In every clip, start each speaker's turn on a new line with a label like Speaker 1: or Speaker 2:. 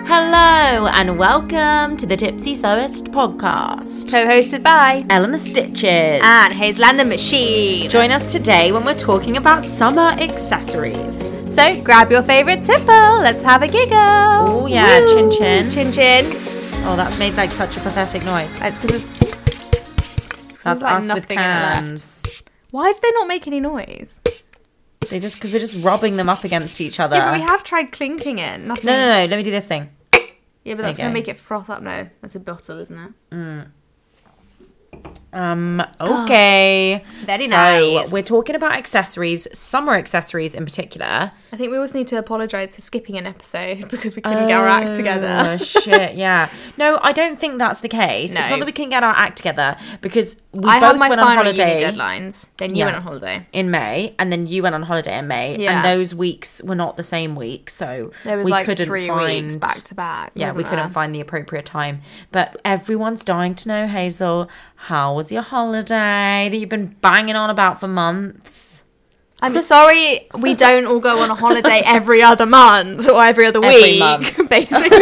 Speaker 1: Hello and welcome to the Tipsy Sewist podcast.
Speaker 2: Co-hosted by
Speaker 1: Ellen the Stitches
Speaker 2: and Hazeland the Machine.
Speaker 1: Join us today when we're talking about summer accessories.
Speaker 2: So grab your favourite tipple. Let's have a giggle.
Speaker 1: Oh yeah,
Speaker 2: Woo.
Speaker 1: chin chin.
Speaker 2: Chin chin.
Speaker 1: Oh, that made like such a pathetic noise.
Speaker 2: It's because
Speaker 1: That's
Speaker 2: like
Speaker 1: us with
Speaker 2: nothing in it left.
Speaker 1: cans.
Speaker 2: Why did they not make any noise?
Speaker 1: Because we're just rubbing them up against each other.
Speaker 2: Yeah, but we have tried clinking it. Nothing.
Speaker 1: No. Let me do this thing.
Speaker 2: Yeah, but that's
Speaker 1: There you
Speaker 2: going to
Speaker 1: go.
Speaker 2: make it froth up. No, that's a bottle, isn't it?
Speaker 1: Okay.
Speaker 2: Very
Speaker 1: so,
Speaker 2: nice.
Speaker 1: we're talking about accessories, summer accessories in particular.
Speaker 2: I think we also need to apologise for skipping an episode because we couldn't get our act together.
Speaker 1: Oh, shit, yeah. No, I don't think that's the case.
Speaker 2: No.
Speaker 1: It's not that we couldn't get our act together because we
Speaker 2: I
Speaker 1: both
Speaker 2: had my
Speaker 1: went on
Speaker 2: final
Speaker 1: holiday
Speaker 2: uni deadlines. Then you
Speaker 1: Yeah.
Speaker 2: went on holiday.
Speaker 1: in May, and then you went on holiday in May,
Speaker 2: Yeah.
Speaker 1: and those weeks were not the same week, so
Speaker 2: There was
Speaker 1: we
Speaker 2: like
Speaker 1: couldn't
Speaker 2: 3
Speaker 1: find,
Speaker 2: weeks back to back.
Speaker 1: Yeah, we
Speaker 2: wasn't
Speaker 1: couldn't
Speaker 2: there?
Speaker 1: find the appropriate time. But everyone's dying to know, Hazel, how was your holiday that you've been banging on about for months?
Speaker 2: I'm sorry we don't all go on a holiday every other month or every other
Speaker 1: Every
Speaker 2: week,
Speaker 1: month.
Speaker 2: basically. You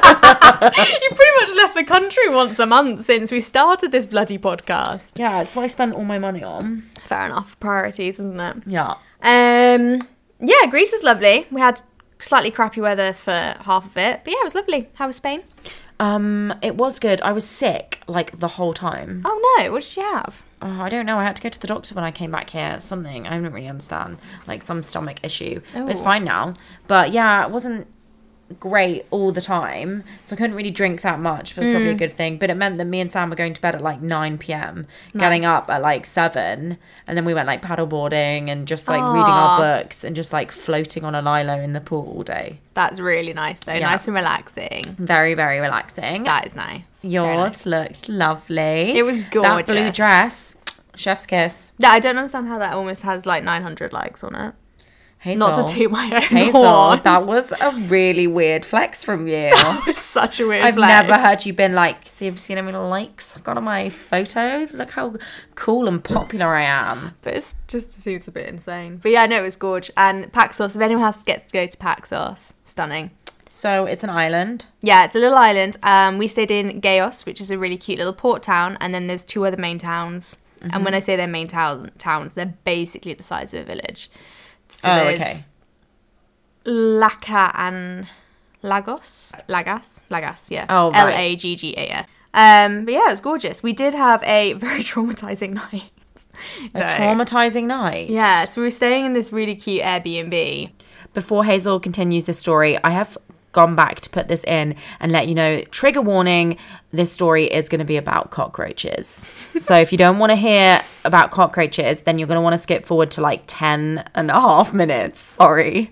Speaker 2: pretty much left the country once a month since we started this bloody podcast.
Speaker 1: Yeah, it's what I spent all my money on.
Speaker 2: Fair enough. Priorities, isn't it?
Speaker 1: Yeah.
Speaker 2: Yeah, Greece was lovely. We had slightly crappy weather for half of it, but yeah, it was lovely. How was Spain?
Speaker 1: It was good. I was sick, like, the whole time.
Speaker 2: Oh no, what did you have?
Speaker 1: Oh, I don't know. I had to go to the doctor when I came back here. Something. I don't really understand. Like, some stomach issue. But it's
Speaker 2: Oh.
Speaker 1: fine now. But, yeah, it wasn't great all the time. So I couldn't really drink that much. But it's probably a good thing. But it meant that me and Sam were going to bed at, like, 9 p.m. Getting
Speaker 2: Nice.
Speaker 1: up at, like, 7. And then we went, like, paddleboarding and just, like, reading our books. And just, like, floating on a lilo in the pool all day.
Speaker 2: That's really nice though.
Speaker 1: Yeah.
Speaker 2: Nice and relaxing.
Speaker 1: Very, very relaxing.
Speaker 2: That is nice. Very
Speaker 1: Yours
Speaker 2: nice.
Speaker 1: looked lovely.
Speaker 2: It was
Speaker 1: That blue
Speaker 2: gorgeous.
Speaker 1: dress. Chef's kiss.
Speaker 2: Yeah, I don't understand how that almost has like 900 likes on it.
Speaker 1: Hazel.
Speaker 2: Not to toot my own
Speaker 1: Hazel,
Speaker 2: horn.
Speaker 1: that was a really weird flex from you.
Speaker 2: It was such a weird
Speaker 1: I've
Speaker 2: flex.
Speaker 1: never heard you been like, see, have you seen how many likes I've got on my photo? Look how cool and popular I am.
Speaker 2: But it just seems a bit insane. But yeah, no, it was gorgeous. And Paxos, if anyone gets to go to Paxos, stunning.
Speaker 1: So it's an island.
Speaker 2: Yeah, it's a little island. We stayed in Gaios, which is a really cute little port town. And then there's 2 other main towns. And when I say they're main towns, they're basically the size of a village. So there's
Speaker 1: okay.
Speaker 2: Laka and Lagos, yeah.
Speaker 1: Oh, right.
Speaker 2: Laggas. But yeah, it's gorgeous. We did have a very traumatizing night.
Speaker 1: A traumatizing night.
Speaker 2: Yeah, so we were staying in this really cute Airbnb.
Speaker 1: Before Hazel continues the story, I have gone back to put this in and let you know, trigger warning, this story is going to be about cockroaches. So if you don't want to hear about cockroaches, then you're going to want to skip forward to like 10 and a half minutes. Sorry.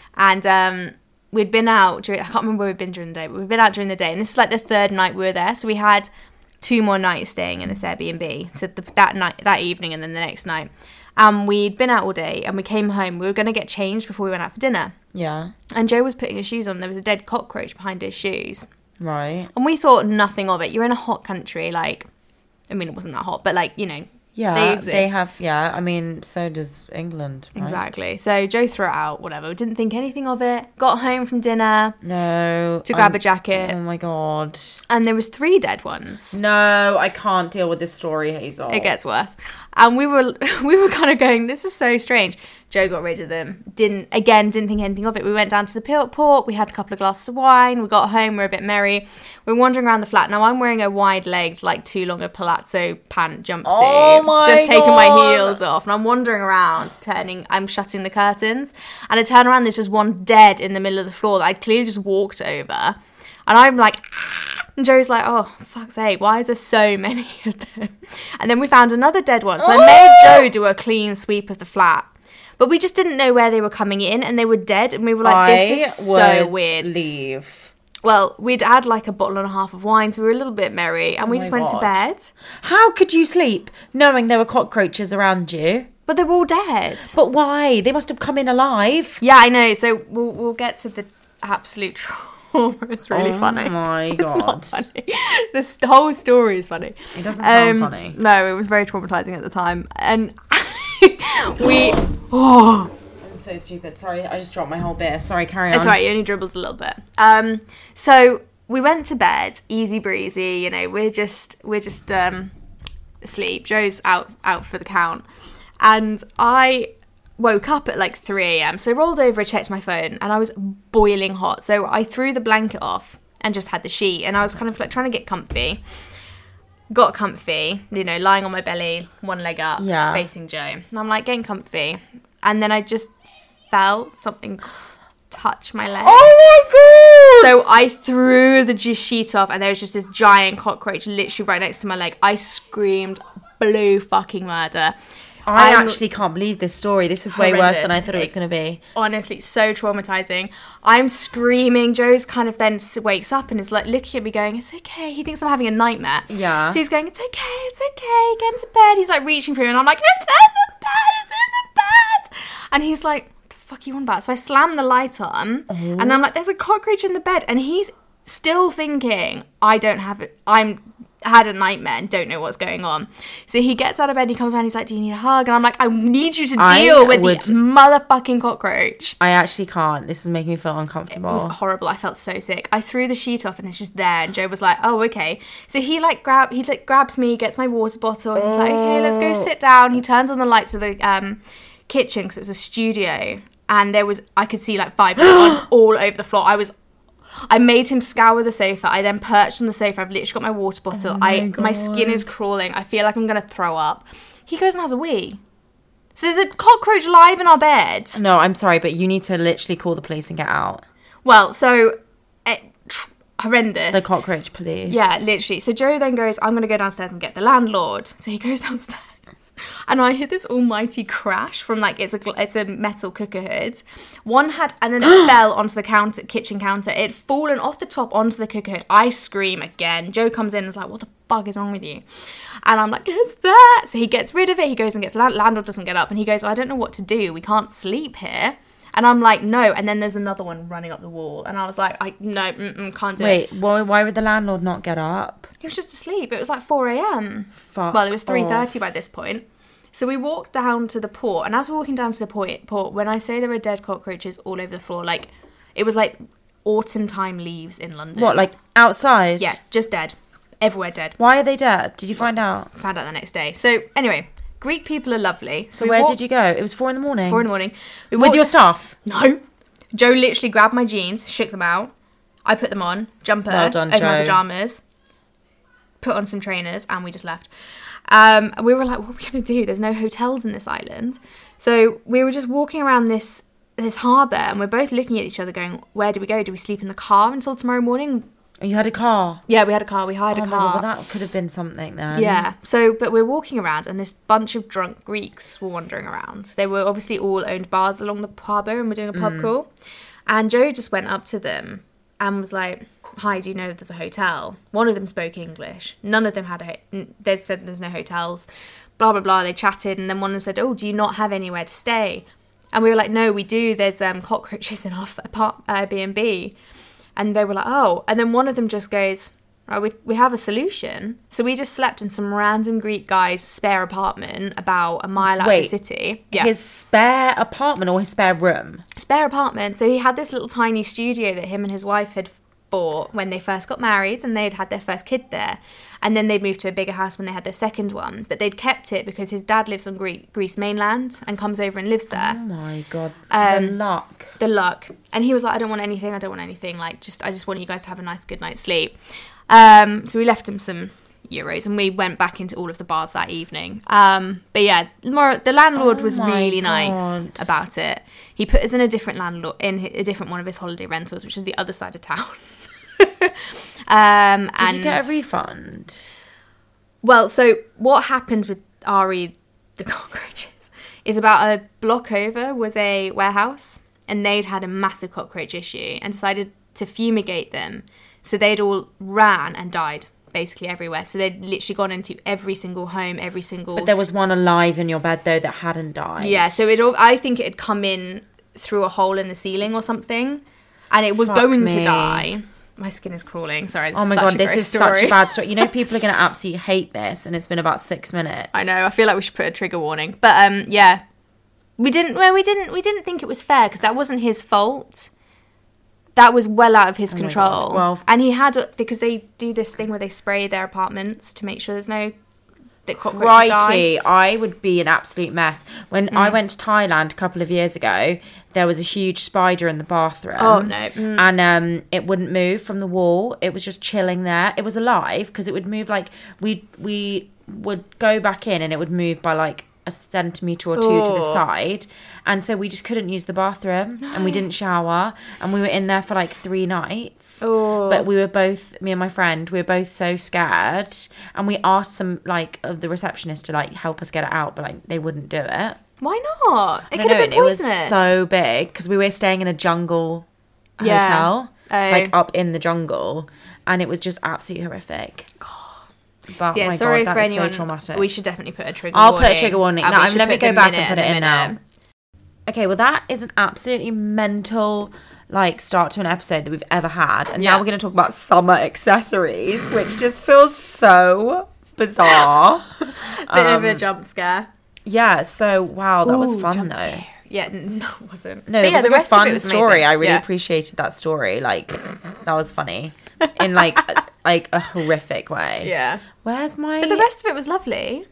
Speaker 2: And we'd been out I can't remember where we'd been during the day, but we'd been out during the day. And this is like the 3rd night we were there. So we had 2 more nights staying in this Airbnb. So that evening and then the next night. And we'd been out all day and we came home. We were going to get changed before we went out for dinner.
Speaker 1: Yeah.
Speaker 2: And Joe was putting his shoes on. There was a dead cockroach behind his shoes.
Speaker 1: Right.
Speaker 2: And we thought nothing of it. You're in a hot country, like, I mean, it wasn't that hot, but like, you know,
Speaker 1: Yeah,
Speaker 2: they exist.
Speaker 1: have, yeah. I mean, so does England, right?
Speaker 2: Exactly. So Joe threw it out, whatever. We didn't think anything of it. Got home from dinner
Speaker 1: No.
Speaker 2: to grab a jacket.
Speaker 1: Oh my God.
Speaker 2: And there was 3 dead ones.
Speaker 1: No, I can't deal with this story, Hazel.
Speaker 2: It gets worse. And we were kind of going, this is so strange. Joe got rid of them. Didn't think anything of it. We went down to the port. We had a couple of glasses of wine. We got home. We were a bit merry. We were wandering around the flat. Now I'm wearing a wide-legged, like too long a palazzo pant jumpsuit.
Speaker 1: Oh my
Speaker 2: Just taking my
Speaker 1: God.
Speaker 2: heels off. And I'm wandering around, I'm shutting the curtains. And I turn around, there's just one dead in the middle of the floor that I'd clearly just walked over. And I'm like, ah! And Joe's like, oh, fuck's sake, why is there so many of them? And then we found another dead one. So I made Joe do a clean sweep of the flat. But we just didn't know where they were coming in and they were dead. And we were like, this is so weird.
Speaker 1: Leave.
Speaker 2: Well, we'd had like a bottle and a half of wine, so we were a little bit merry. And we
Speaker 1: my
Speaker 2: just went to
Speaker 1: God.
Speaker 2: bed.
Speaker 1: How could you sleep knowing there were cockroaches around you?
Speaker 2: But they were all dead.
Speaker 1: But why? They must have come in alive.
Speaker 2: Yeah, I know. So we'll get to the absolute trauma. It's really funny.
Speaker 1: Oh my
Speaker 2: It's not
Speaker 1: God.
Speaker 2: funny. This whole story is funny.
Speaker 1: It doesn't sound funny.
Speaker 2: No, it was very traumatizing at the time. And
Speaker 1: I'm so stupid. Sorry, I just dropped my whole beer. Sorry, carry on.
Speaker 2: It's alright, you only dribbled a little bit. So we went to bed, easy breezy, you know, we're just asleep. Joe's out for the count. And I woke up at like 3 a.m. So I rolled over, I checked my phone, and I was boiling hot. So I threw the blanket off and just had the sheet, and I was kind of like trying to get comfy. Got comfy, you know, lying on my belly, one leg up, facing Joe. And I'm like getting comfy. And then I just felt something touch my leg.
Speaker 1: Oh my god!
Speaker 2: So I threw the sheet off, and there was just this giant cockroach literally right next to my leg. I screamed blue fucking murder.
Speaker 1: I actually can't believe this story. This is way worse than I thought it was going to be.
Speaker 2: Honestly, so traumatizing. I'm screaming. Joe's kind of then wakes up and is like looking at me going, it's okay. He thinks I'm having a nightmare.
Speaker 1: Yeah.
Speaker 2: So he's going, it's okay. Get into bed. He's like reaching for me, and I'm like, it's in the bed. And he's like, what the fuck are you on about? So I slam the light on, and I'm like, there's a cockroach in the bed. And he's still thinking, I'm had a nightmare and don't know what's going on. So he gets out of bed, he comes around, he's like, do you need a hug? And I'm like, I need you to deal with the motherfucking cockroach.
Speaker 1: I actually can't. This is making me feel uncomfortable.
Speaker 2: It was horrible. I felt so sick. I threw the sheet off and it's just there, and Joe was like, oh, okay. So he grabs me, gets my water bottle, and he's like, okay, let's go sit down. He turns on the light to the kitchen, because it was a studio, and I could see like 5 different ones all over the floor. I made him scour the sofa. I then perched on the sofa. I've literally got my water bottle. My skin is crawling. I feel like I'm going to throw up. He goes and has a wee. So there's a cockroach live in our bed.
Speaker 1: No, I'm sorry, but you need to literally call the police and get out.
Speaker 2: Well, so horrendous.
Speaker 1: The cockroach police.
Speaker 2: Yeah, literally. So Joe then goes, I'm going to go downstairs and get the landlord. So he goes downstairs. And I hear this almighty crash from like it's a metal cooker hood. And then it fell onto the kitchen counter. It had fallen off the top onto the cooker hood. I scream again. Joe comes in and is like, what the fuck is wrong with you? And I'm like, it's that. So he gets rid of it. He goes and gets landlord doesn't get up, and he goes, I don't know what to do. We can't sleep here. And I'm like, no. And then there's another one running up the wall. And I was like, can't do it.
Speaker 1: Wait, why would the landlord not get up?
Speaker 2: He was just asleep. It was like 4 a.m.
Speaker 1: Fuck.
Speaker 2: Well, it was 3:30 by this point. So we walked down to the port. And as we're walking down to the port, when I say there were dead cockroaches all over the floor, like, it was like autumn time leaves in London.
Speaker 1: What, like outside?
Speaker 2: Yeah, just dead. Everywhere dead.
Speaker 1: Why are they dead? Did you find out?
Speaker 2: Found out the next day. So anyway, Greek people are lovely.
Speaker 1: So where did you go? It was 4 a.m.
Speaker 2: 4 a.m.
Speaker 1: With your staff?
Speaker 2: No. Joe literally grabbed my jeans, shook them out. I put them on, jumper,
Speaker 1: well done,
Speaker 2: over
Speaker 1: Joe.
Speaker 2: my pajamas, put on some trainers, and we just left. We were like, what are we going to do? There's no hotels in this island. So we were just walking around this harbour, and we're both looking at each other going, where do we go? Do we sleep in the car until tomorrow morning?
Speaker 1: You had a car?
Speaker 2: Yeah, we had a car. We hired a car.
Speaker 1: God, well, that could have been something then.
Speaker 2: Yeah. So, but we're walking around, and this bunch of drunk Greeks were wandering around. They were obviously all owned bars along the harbour, and we're doing a pub crawl. And Joe just went up to them and was like, hi, do you know there's a hotel? One of them spoke English. None of them they said there's no hotels. Blah, blah, blah. They chatted, and then one of them said, oh, do you not have anywhere to stay? And we were like, no, we do. There's cockroaches in our Airbnb. And they were like, oh. And then one of them just goes, right, we have a solution. So we just slept in some random Greek guy's spare apartment about a mile out of the city.
Speaker 1: Yeah. His spare apartment or his spare room?
Speaker 2: Spare apartment. So he had this little tiny studio that him and his wife had bought when they first got married, and they'd had their first kid there. And then they'd moved to a bigger house when they had their second one. But they'd kept it because his dad lives on Greece mainland and comes over and lives there.
Speaker 1: Oh my God. The luck.
Speaker 2: The luck. And he was like, I don't want anything. Like, I just want you guys to have a nice, good night's sleep. So we left him some euros, and we went back into all of the bars that evening. But yeah, the landlord was really nice about it. He put us in a different one of his holiday rentals, which is the other side of town.
Speaker 1: Did you get a refund?
Speaker 2: Well, so what happened with Ari the cockroaches is about a block over was a warehouse, and they'd had a massive cockroach issue and decided to fumigate them. So they'd all ran and died basically everywhere. So they'd literally gone into every single home, But
Speaker 1: there was one alive in your bed though that hadn't died.
Speaker 2: Yeah, so I think it had come in through a hole in the ceiling or something, and it was going to die. My skin is crawling. Sorry.
Speaker 1: Oh my God, this is such a bad story. You know, people are going to absolutely hate this, and it's been about 6 minutes.
Speaker 2: I know. I feel like we should put a trigger warning. But yeah, We didn't think it was fair because that wasn't his fault. That was well out of his control.
Speaker 1: God. Well,
Speaker 2: and he had, because they do this thing where they spray their apartments to make sure there's no that cockroaches
Speaker 1: crikey,
Speaker 2: die.
Speaker 1: I would be an absolute mess. When I went to Thailand a couple of years ago, there was a huge spider in the bathroom.
Speaker 2: Oh, no.
Speaker 1: And it wouldn't move from the wall. It was just chilling there. It was alive because it would move like we would go back in and it would move by like a centimetre or two to the side. And so we just couldn't use the bathroom and we didn't shower. And we were in there for like 3 nights. But we were both, me and my friend, we were both so scared. And we asked some like of the receptionist to like help us get it out, but like they wouldn't do it.
Speaker 2: Why not? It
Speaker 1: I
Speaker 2: could
Speaker 1: don't
Speaker 2: have
Speaker 1: know,
Speaker 2: been
Speaker 1: it was
Speaker 2: poisonous.
Speaker 1: so big because we were staying in a jungle hotel, like up in the jungle. And it was just absolutely horrific. But
Speaker 2: Yeah,
Speaker 1: oh my
Speaker 2: sorry
Speaker 1: God,
Speaker 2: for
Speaker 1: that's
Speaker 2: anyone.
Speaker 1: so traumatic.
Speaker 2: We should definitely put a trigger
Speaker 1: I'll
Speaker 2: warning.
Speaker 1: put a trigger warning.
Speaker 2: And
Speaker 1: No,
Speaker 2: we should
Speaker 1: let me
Speaker 2: put
Speaker 1: go
Speaker 2: the
Speaker 1: back and
Speaker 2: minute
Speaker 1: put it in now.
Speaker 2: minute.
Speaker 1: Okay, well, that is an absolutely mental like start to an episode that we've ever had. And now we're going to talk about summer accessories, which just feels so bizarre.
Speaker 2: Bit of a jump scare.
Speaker 1: Yeah, so wow, that was
Speaker 2: Ooh,
Speaker 1: fun
Speaker 2: jump
Speaker 1: though.
Speaker 2: scare. Yeah, no, it wasn't.
Speaker 1: No,
Speaker 2: But
Speaker 1: it was
Speaker 2: the
Speaker 1: like a
Speaker 2: rest of it
Speaker 1: fun
Speaker 2: was
Speaker 1: story.
Speaker 2: amazing.
Speaker 1: I really
Speaker 2: Yeah.
Speaker 1: appreciated that story. Like, that was funny in like a horrific way.
Speaker 2: Yeah.
Speaker 1: Where's my?
Speaker 2: But the rest of it was lovely.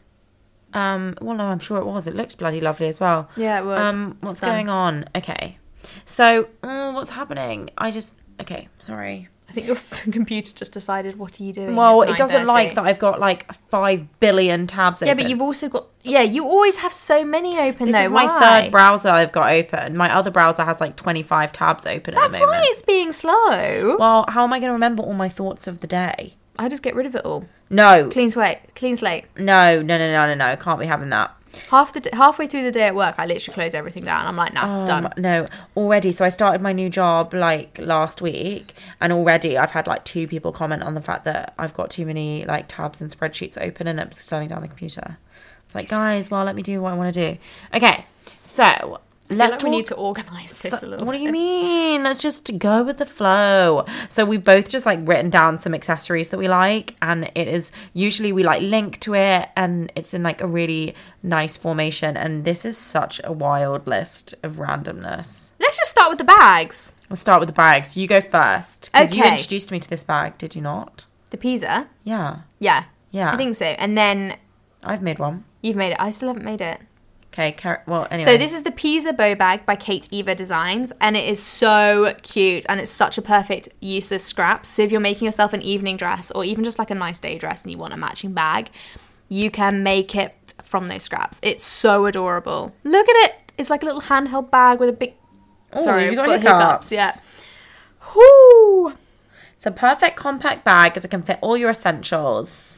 Speaker 1: Well, no, I'm sure it was. It looked bloody lovely as well.
Speaker 2: Yeah, it was.
Speaker 1: What's
Speaker 2: Stunning.
Speaker 1: going on? Okay, so what's happening? Okay, sorry.
Speaker 2: I think your computer just decided, what are you doing?
Speaker 1: Well,
Speaker 2: It's
Speaker 1: it doesn't
Speaker 2: 9:30.
Speaker 1: like that I've got like 5 billion tabs
Speaker 2: Yeah,
Speaker 1: open.
Speaker 2: but you've also got... Yeah, you always have so many open,
Speaker 1: This
Speaker 2: though.
Speaker 1: is my
Speaker 2: Why?
Speaker 1: 3rd browser I've got open. My other browser has like 25 tabs open at
Speaker 2: That's
Speaker 1: the moment.
Speaker 2: why it's being slow.
Speaker 1: Well, how am I going to remember all my thoughts of the day?
Speaker 2: I just get rid of it all.
Speaker 1: No.
Speaker 2: Clean slate. Clean slate.
Speaker 1: No. Can't be having that.
Speaker 2: Halfway through the day at work, I literally close everything down. I'm like, nah, done.
Speaker 1: No, already. So I started my new job like last week, and already I've had like 2 people comment on the fact that I've got too many like tabs and spreadsheets open and it's slowing down the computer. It's like, guys, well, let me do what I want to do. Okay, so let's talk.
Speaker 2: We need to organise this a little
Speaker 1: What
Speaker 2: bit.
Speaker 1: do you mean? Let's just go with the flow. So we've both just like written down some accessories that we like, and it is usually we like link to it, and it's in like a really nice formation. And this is such a wild list of randomness.
Speaker 2: Let's just start with the bags.
Speaker 1: We'll start with the bags. You go first because you
Speaker 2: Okay.
Speaker 1: introduced me to this bag, did you not?
Speaker 2: The Pisa.
Speaker 1: Yeah,
Speaker 2: Yeah.
Speaker 1: yeah.
Speaker 2: I think so. And then
Speaker 1: I've made one.
Speaker 2: you've made it. I still haven't made it.
Speaker 1: Okay, well, anyway.
Speaker 2: So this is the Pisa bow bag by Kate Eva Designs, and it is so cute, and it's such a perfect use of scraps. So if you're making yourself an evening dress or even just like a nice day dress and you want a matching bag, you can make it from those scraps. It's so adorable. Look at it. It's like a little handheld bag with a big... Sorry,
Speaker 1: you got
Speaker 2: but
Speaker 1: hiccups.
Speaker 2: Yeah. Whoo!
Speaker 1: It's a perfect compact bag as it can fit all your essentials.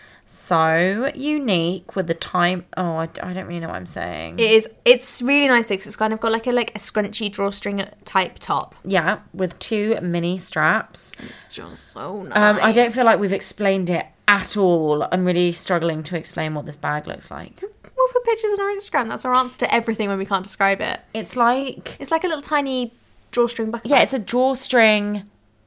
Speaker 1: So unique with the time. Oh, I don't really know what I'm saying.
Speaker 2: It is. It's really nice though, because it's kind of got like a scrunchy drawstring type top.
Speaker 1: Yeah, with 2 mini straps.
Speaker 2: It's just so nice.
Speaker 1: I don't feel like we've explained it at all. I'm really struggling to explain what this bag looks like.
Speaker 2: We'll put pictures on our Instagram. That's our answer to everything when we can't describe it.
Speaker 1: It's like...
Speaker 2: It's like a little tiny drawstring bucket.
Speaker 1: Yeah, it's a drawstring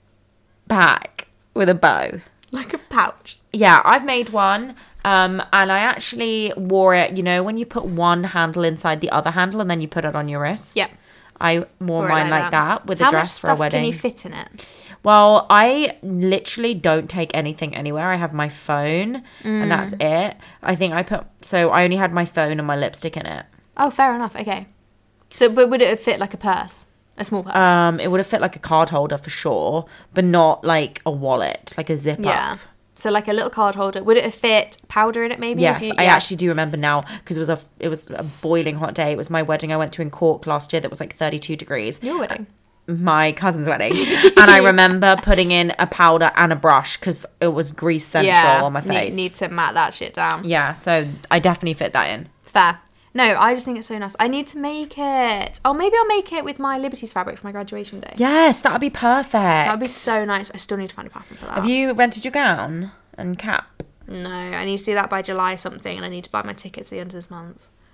Speaker 1: bag with a bow.
Speaker 2: Like a pouch.
Speaker 1: Yeah, I've made one. And I actually wore it, you know, when you put one handle inside the other handle and then you put it on your wrist.
Speaker 2: Yep.
Speaker 1: I wore mine like that with a dress for a
Speaker 2: How much
Speaker 1: wedding.
Speaker 2: stuff can you fit in it?
Speaker 1: Well, I literally don't take anything anywhere. I have my phone and that's it. I think I only had my phone and my lipstick in it.
Speaker 2: Oh, fair enough. Okay. So, but would it fit like a purse? A small purse?
Speaker 1: It would have fit like a card holder for sure, but not like a wallet, like a zip
Speaker 2: Yeah.
Speaker 1: up.
Speaker 2: So like a little card holder. Would it have fit powder in it maybe?
Speaker 1: Yes, I
Speaker 2: Yeah.
Speaker 1: actually do remember now because it was a boiling hot day. It was my wedding I went to in Cork last year that was like 32 degrees.
Speaker 2: Your wedding?
Speaker 1: My cousin's wedding. And I remember putting in a powder and a brush because it was grease central on my face.
Speaker 2: Need to mat that shit down.
Speaker 1: Yeah, so I definitely fit that in.
Speaker 2: Fair. No, I just think it's so nice. I need to make it. Oh, maybe I'll make it with my Liberties fabric for my graduation day.
Speaker 1: Yes, that would be perfect.
Speaker 2: That would be so nice. I still need to find a pattern for that.
Speaker 1: Have you rented your gown and cap?
Speaker 2: No, I need to do that by July something, and I need to buy my tickets at the end of this month.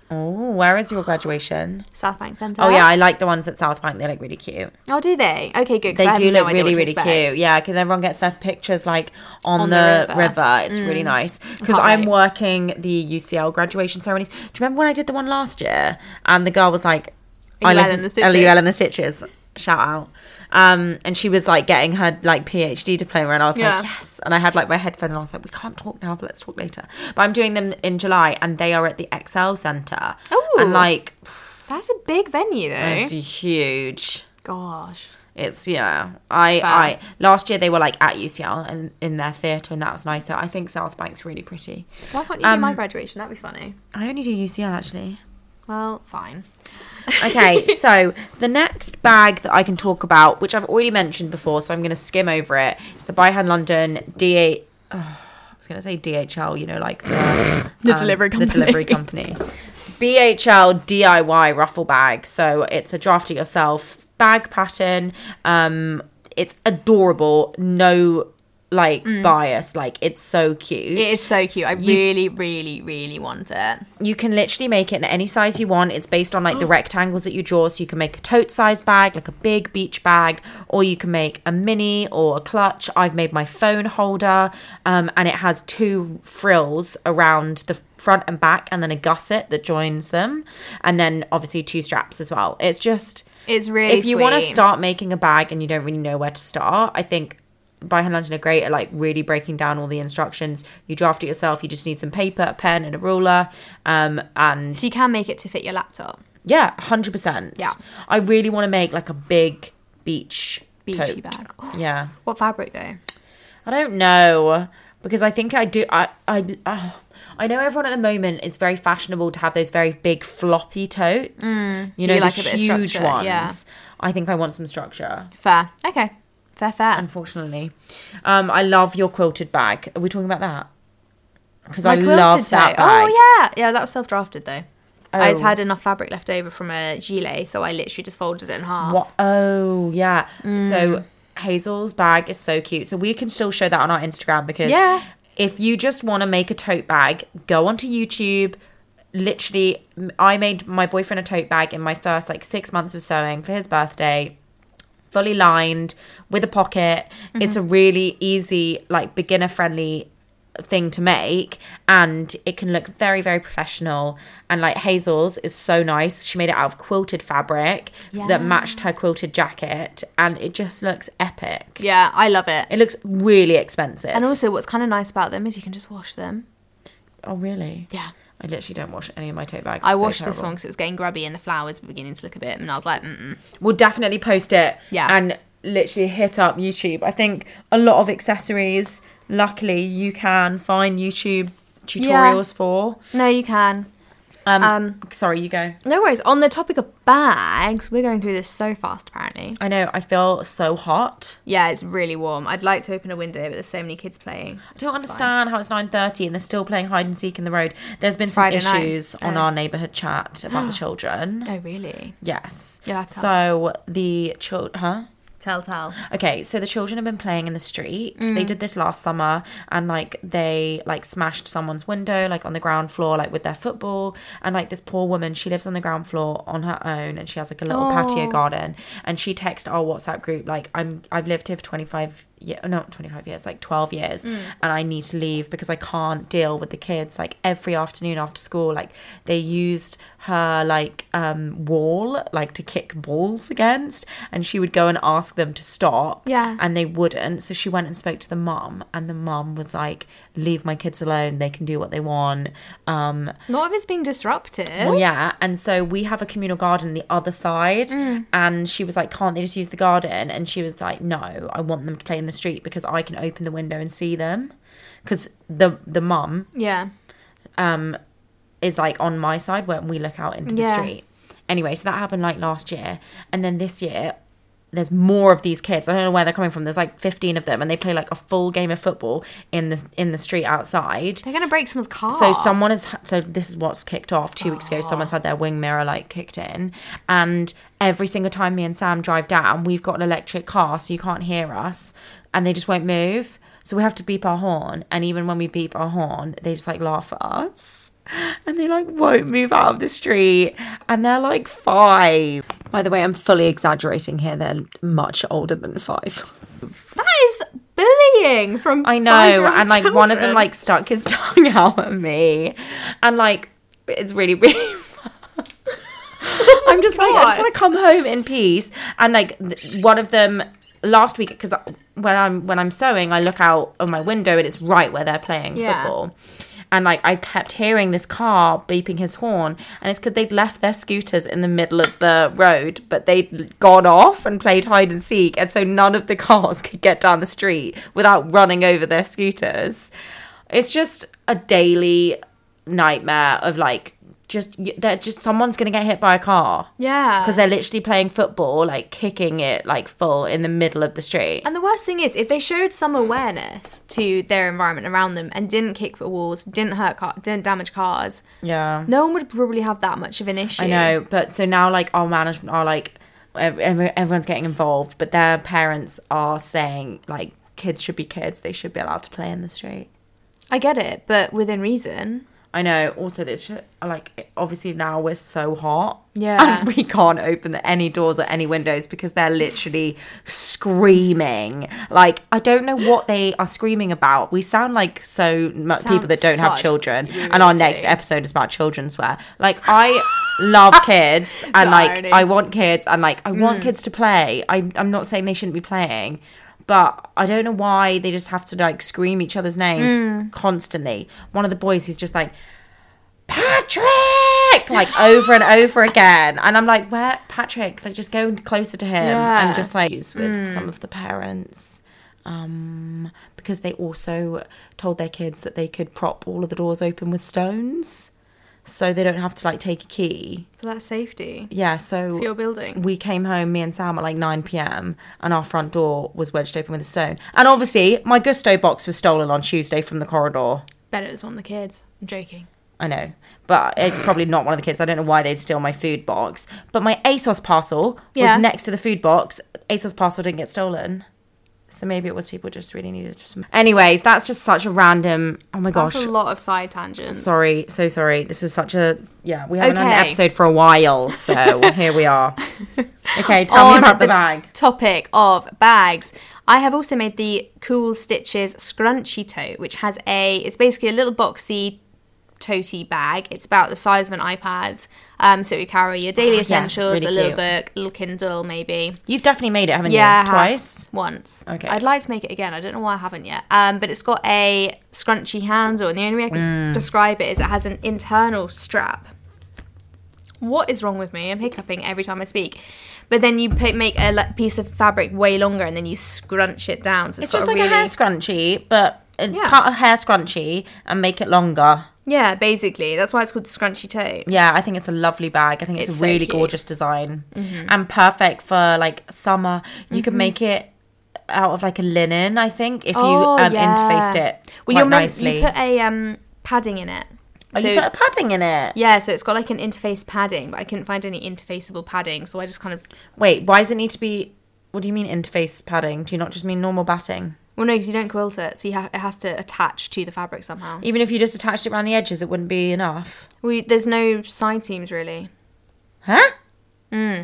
Speaker 1: Oh, where is your graduation?
Speaker 2: South Bank Centre.
Speaker 1: Oh yeah, I like the ones at South Bank. They look really cute.
Speaker 2: Oh, do they? Okay, good. 'cause
Speaker 1: They
Speaker 2: I
Speaker 1: do
Speaker 2: have no
Speaker 1: look
Speaker 2: idea what
Speaker 1: really,
Speaker 2: to
Speaker 1: really
Speaker 2: expect.
Speaker 1: cute. Yeah, because everyone gets their pictures like on
Speaker 2: the
Speaker 1: the
Speaker 2: river.
Speaker 1: river. It's really nice. Because
Speaker 2: Can't
Speaker 1: I'm
Speaker 2: wait.
Speaker 1: working the UCL graduation ceremonies. Do you remember when I did the one last year? And the girl was like,
Speaker 2: LUL
Speaker 1: listened-
Speaker 2: and the Stitches.
Speaker 1: LUL and the Stitches. Shout out. And she was like getting her like PhD diploma, and I was
Speaker 2: Yeah.
Speaker 1: like, yes. And I had like my headphone, and I was like, we can't talk now, but let's talk later. But I'm doing them in July, and they are at the Excel Centre.
Speaker 2: Ooh.
Speaker 1: And like,
Speaker 2: That's a big venue, though.
Speaker 1: it's huge.
Speaker 2: Gosh.
Speaker 1: It's I last year they were like at UCL and in their theatre, and that was nice. So I think South Bank's really pretty.
Speaker 2: Why can't you do my graduation? That'd be funny.
Speaker 1: I only do UCL actually.
Speaker 2: Well, fine.
Speaker 1: Okay, so the next bag that I can talk about, which I've already mentioned before, so I'm going to skim over it. It's the By Hand London I was going to say DHL, you know, like
Speaker 2: The delivery company.
Speaker 1: The delivery company. BHL DIY ruffle bag. So it's a draft it yourself bag pattern. It's adorable. No bias. Like, it's so cute.
Speaker 2: It is so cute. I really, really, really want it.
Speaker 1: You can literally make it in any size you want. It's based on like the rectangles that you draw. So you can make a tote size bag, like a big beach bag, or you can make a mini or a clutch. I've made my phone holder, and it has 2 frills around the front and back, and then a gusset that joins them, and then obviously 2 straps as well. It's
Speaker 2: really
Speaker 1: if you want to start making a bag and you don't really know where to start, I think By Hand London are great at like really breaking down all the instructions. You draft it yourself. You just need some paper, a pen, and a ruler. And
Speaker 2: So you can make it to fit your laptop.
Speaker 1: yeah, 100%.
Speaker 2: Yeah.
Speaker 1: I really want to make like a big beachy
Speaker 2: Beachy bag.
Speaker 1: Yeah.
Speaker 2: What fabric though?
Speaker 1: I don't know, because I think I do. I know everyone at the moment is very fashionable to have those very big floppy totes. You know,
Speaker 2: You
Speaker 1: the
Speaker 2: like a bit of
Speaker 1: huge
Speaker 2: structure,
Speaker 1: ones.
Speaker 2: yeah.
Speaker 1: I think I want some structure.
Speaker 2: Fair. Okay. Fair.
Speaker 1: Unfortunately, I love your quilted bag. Are we talking about that? Because
Speaker 2: My
Speaker 1: I
Speaker 2: quilted
Speaker 1: love that
Speaker 2: tote.
Speaker 1: bag.
Speaker 2: Oh yeah, that was self-drafted though. I just
Speaker 1: Oh.
Speaker 2: had enough fabric left over from a gilet, so I literally just folded it in half.
Speaker 1: What? Oh, yeah. So Hazel's bag is so cute. So we can still show that on our Instagram, because
Speaker 2: Yeah.
Speaker 1: if you just want to make a tote bag, go onto YouTube. Literally, I made my boyfriend a tote bag in my first like 6 months of sewing for his birthday. Fully lined with a pocket. It's a really easy, like beginner friendly thing to make, and it can look very, very professional. And like Hazel's is so nice. She made it out of quilted fabric that matched her quilted jacket, and it just looks epic.
Speaker 2: Yeah, I love it.
Speaker 1: It looks really expensive.
Speaker 2: And also, what's kind of nice about them is you can just wash them.
Speaker 1: Oh, really?
Speaker 2: Yeah.
Speaker 1: I literally don't wash any of my tote bags.
Speaker 2: I
Speaker 1: It's so
Speaker 2: washed this
Speaker 1: terrible.
Speaker 2: one because it was getting grubby and the flowers were beginning to look a bit, and I was like,
Speaker 1: We'll definitely post it.
Speaker 2: Yeah.
Speaker 1: And literally hit up YouTube. I think a lot of accessories, luckily, you can find YouTube tutorials for.
Speaker 2: No, you can.
Speaker 1: Sorry, you go.
Speaker 2: No worries. On the topic of bags, we're going through this so fast, apparently.
Speaker 1: I know, I feel so hot.
Speaker 2: Yeah, it's really warm. I'd like to open a window, but there's so many kids playing.
Speaker 1: I don't understand how it's 9:30 and they're still playing hide and seek in the road. There's been some
Speaker 2: Friday night.
Speaker 1: issues on our neighbourhood chat about the children.
Speaker 2: Oh, really?
Speaker 1: Yes.
Speaker 2: Yeah, tell.
Speaker 1: So the children, huh?
Speaker 2: Tell.
Speaker 1: Okay, so the children have been playing in the street. They did this last summer, and like they like smashed someone's window like on the ground floor like with their football. And like this poor woman, she lives on the ground floor on her own, and she has like a little patio garden. And she texted our WhatsApp group like, I've lived here for 25 years, not 25 years, like 12 years, and I need to leave because I can't deal with the kids. Like every afternoon after school, like they used her like wall like to kick balls against, and she would go and ask them to stop, and they wouldn't. So she went and spoke to the mum, and the mum was like, leave my kids alone, they can do what they want.
Speaker 2: Not if it's being disruptive.
Speaker 1: Well, yeah. And so we have a communal garden on the other side, and she was like, can't they just use the garden? And she was like, no, I want them to play in the street because I can open the window and see them, because the mum is like on my side when we look out into the street. Anyway, so that happened like last year, and then this year there's more of these kids. I don't know where they're coming from. There's like 15 of them, and they play like a full game of football in the street outside.
Speaker 2: They're gonna break someone's car.
Speaker 1: So this is what's kicked off 2 weeks ago. Someone's had their wing mirror like kicked in, and every single time me and Sam drive down, we've got an electric car, so you can't hear us, and they just won't move. So we have to beep our horn, and even when we beep our horn, they just like laugh at us. and they like won't move out of the street, and they're like 5. By the way, I'm fully exaggerating here. They're much older than 5.
Speaker 2: That is bullying from
Speaker 1: I know,
Speaker 2: 5-year-old
Speaker 1: and like one of them
Speaker 2: children.
Speaker 1: like stuck his tongue out at me, and like it's really really. I'm just like, I just want to come home in peace. And like one of them last week, because when I'm sewing, I look out of my window and it's right where they're playing football. And like I kept hearing this car beeping his horn, and it's because they'd left their scooters in the middle of the road, but they'd gone off and played hide and seek, and so none of the cars could get down the street without running over their scooters. It's just a daily nightmare of like just someone's gonna get hit by a car.
Speaker 2: Yeah.
Speaker 1: Because they're literally playing football, like kicking it like full in the middle of the street.
Speaker 2: And the worst thing is, if they showed some awareness to their environment around them and didn't kick the walls, didn't didn't damage cars,
Speaker 1: Yeah.
Speaker 2: no one would probably have that much of an issue.
Speaker 1: I know, but so now like our management are like everyone's getting involved, but their parents are saying like kids should be kids, they should be allowed to play in the street.
Speaker 2: I get it, but within reason.
Speaker 1: I know. Also, this like obviously now we're so hot,
Speaker 2: Yeah.
Speaker 1: and we can't open any doors or any windows because they're literally screaming. Like I don't know what they are screaming about. We sound like so much people that don't have children, and our next episode is about children swear. Like I love kids, and like
Speaker 2: irony.
Speaker 1: I want kids, and like I want kids to play. I'm not saying they shouldn't be playing. But I don't know why they just have to like scream each other's names constantly. One of the boys, he's just like, Patrick, like over and over again. And I'm like, where, Patrick? Like just go closer to him and just like use with some of the parents. Because they also told their kids that they could prop all of the doors open with stones. So they don't have to like take a key.
Speaker 2: For that safety.
Speaker 1: Yeah, so
Speaker 2: For your building.
Speaker 1: we came home, me and Sam, at like 9 p.m. and our front door was wedged open with a stone. And obviously, my Gusto box was stolen on Tuesday from the corridor.
Speaker 2: Bet it was one of the kids. I'm joking.
Speaker 1: I know, but it's probably not one of the kids. I don't know why they'd steal my food box. But my ASOS parcel was next to the food box. ASOS parcel didn't get stolen. So maybe it was people just really needed some. Anyways, that's just such a random. Oh my gosh.
Speaker 2: That's a lot of side tangents.
Speaker 1: Sorry, so sorry. This is such a. Yeah, we haven't had an
Speaker 2: Okay.
Speaker 1: episode for a while. So here we are. Okay, tell me about the bag.
Speaker 2: Topic of bags. I have also made the Cool Stitches Scrunchy Tote, which has it's basically a little boxy tote bag. It's about the size of an iPad. So you carry your daily essentials,
Speaker 1: really
Speaker 2: a little
Speaker 1: cute.
Speaker 2: book, a little Kindle maybe.
Speaker 1: You've definitely made it, haven't
Speaker 2: Yeah, I
Speaker 1: you?
Speaker 2: have.
Speaker 1: Twice?
Speaker 2: Once.
Speaker 1: Okay.
Speaker 2: I'd like to make it again. I don't know why I haven't yet. But it's got a scrunchy handle, and the only way I can describe it is it has an internal strap. What is wrong with me? I'm hiccuping every time I speak. But then you make a piece of fabric way longer, and then you scrunch it down. So
Speaker 1: It's
Speaker 2: got
Speaker 1: just like a hair scrunchie, but
Speaker 2: Yeah.
Speaker 1: cut a hair scrunchie and make it longer.
Speaker 2: Yeah, basically. That's why it's called the Scrunchy Tote.
Speaker 1: Yeah, I think it's a lovely bag. I think it's
Speaker 2: It's
Speaker 1: a
Speaker 2: so
Speaker 1: really
Speaker 2: cute.
Speaker 1: gorgeous design and perfect for like summer. You can make it out of like a linen, I think, if you interfaced it
Speaker 2: Well,
Speaker 1: quite nicely.
Speaker 2: you put a padding in it.
Speaker 1: Oh, you put a padding in it?
Speaker 2: Yeah, so it's got like an interface padding, but I couldn't find any interfaceable padding, so I just kind of...
Speaker 1: Wait, why does it need to be... What do you mean interface padding? Do you not just mean normal batting?
Speaker 2: Well, no, because you don't quilt it, so it has to attach to the fabric somehow.
Speaker 1: Even if you just attached it around the edges, it wouldn't be enough.
Speaker 2: There's no side seams, really.
Speaker 1: Huh? Oh